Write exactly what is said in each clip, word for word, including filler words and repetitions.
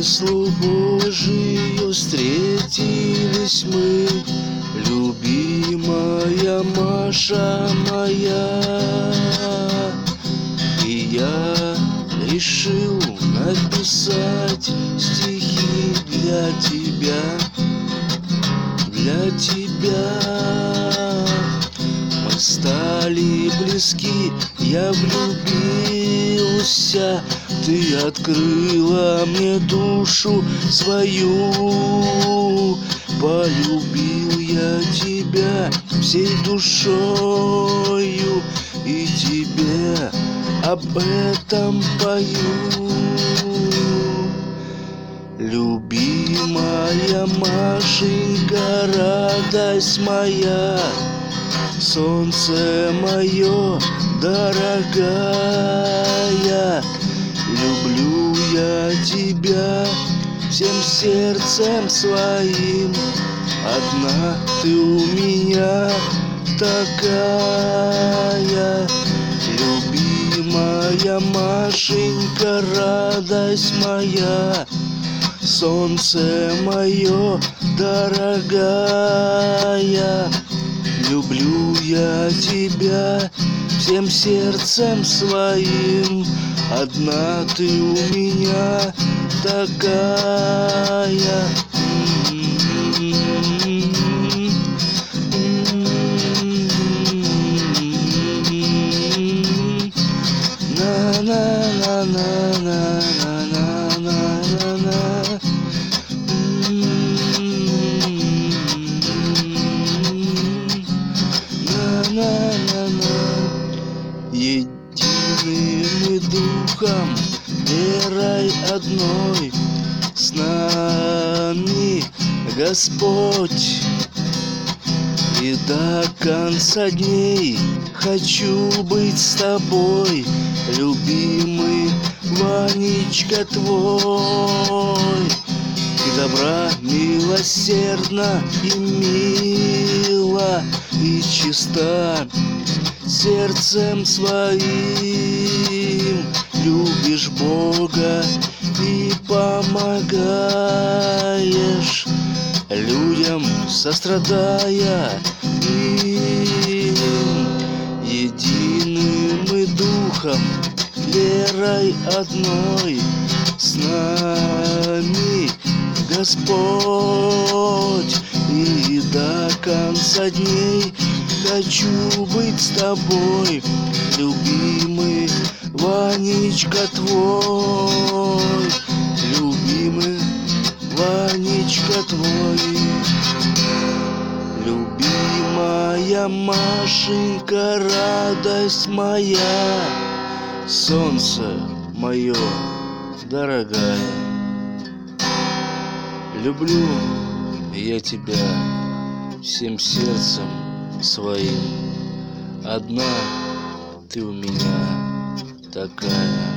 помыслу Божию встретились мы, любимая Маша моя. И я решил написать стихи для тебя, для тебя. Мы стали близки, я влюбился, ты открыла мне душу свою. Полюбил я тебя всей душою, и тебе об этом пою. Любимая Машенька, радость моя, солнце мое дорогая, люблю я тебя всем сердцем своим. Одна ты у меня такая, любимая Машенька, радость моя, солнце мое дорогая, люблю я тебя всем сердцем своим. Одна ты у меня такая. Единым духом, верой одной, с нами Господь. И до конца дней хочу быть с тобой, любимый Ванечка твой. Ты добра, милосердна и мила, и чиста сердцем своим. Любишь Бога и помогаешь людям, сострадая им. Единым и духом, верой одной, с нами Господь. И до конца дней хочу быть с тобой, любимый Ванечка твой, любимый Ванечка твой. Любимая Машенька, радость моя, солнце мое дорогая, люблю я тебя всем сердцем своим. Одна ты у меня такая.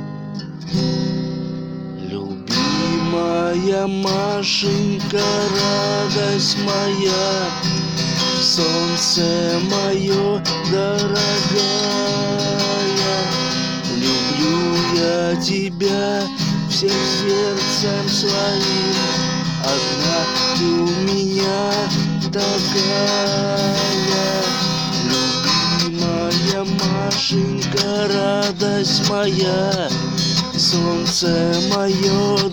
Любимая Машенька, радость моя, солнце мое дорогая, люблю я тебя всем сердцем своим. Одна ты у меня такая. Любимая Машенька, радость моя, солнце мое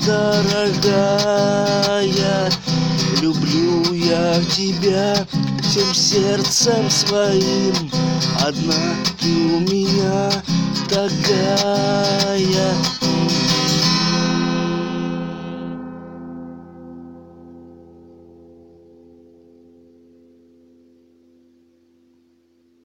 дорогая, люблю я тебя всем сердцем своим. Одна ты у меня такая.